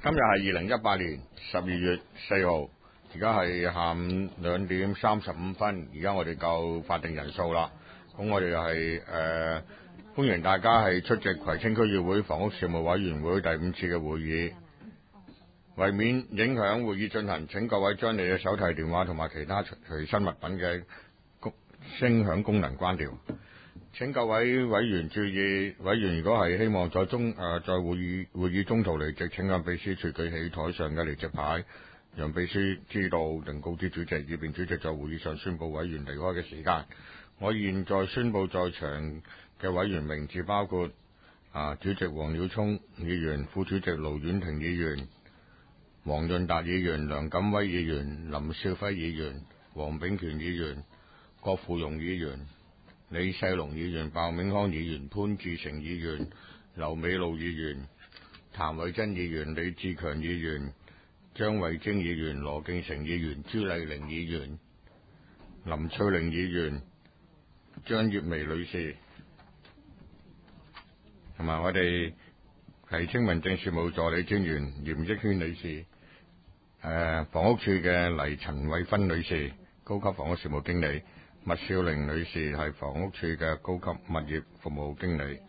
今日係2018年12月4號，而家係下午2點35分，而家我哋夠法定人數啦。咁我哋係歡迎大家係出席葵青區議會房屋事務委員會第5次嘅會議。為免影響會議進行，請各位將你嘅手提電話同埋其他隨身物品嘅聲響功能關掉。請各位委員注意，委員如果係希望在會議中途離席，請向秘書處舉起台上嘅離席牌，讓秘書知道並告知主席，以便主席在會議上宣佈委員離開嘅時間。我現在宣佈在場嘅委員名字包括主席黃耀聰議員、副主席盧婉婷議員、黃潤達議員、梁錦威議員、林少輝議員、黃炳權議員、郭富榮議員、李世龍議員、鮑永康議員、潘志成議員、劉美露議員、譚慧珍議員、李志強議員、張慧晶議員、羅敬成議員、朱麗玲議員、林翠玲議員、張月薇女士，同埋我哋葵青民政事務助理專員嚴益軒女士，房屋處嘅黎陳慧芬女士，高級房屋事務經理。麥少玲女士係房屋處嘅高級物業服務經理。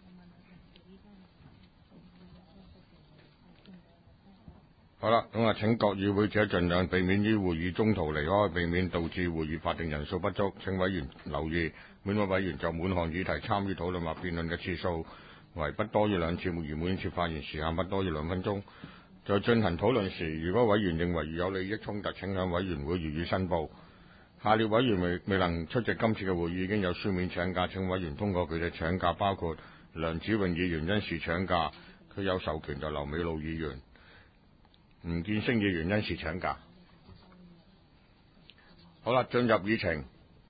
好啦，咁請各與會者盡量避免於會議中途離開，避免導致會議法定人數不足。請委員留意，每位委員就每項議題參與討論或辯論嘅次數為不多於2次，而每次發言時限不多於2分鐘。在進行討論時，如果委員認為有利益衝突，請向委員會予以申報。下列委員未能出席今次嘅會議，已經有書面請假，請委員通過佢哋請假，包括梁子穎議員因事請假，佢有授權就劉美露議員、吳建升議員因事請假。好啦，進入議程。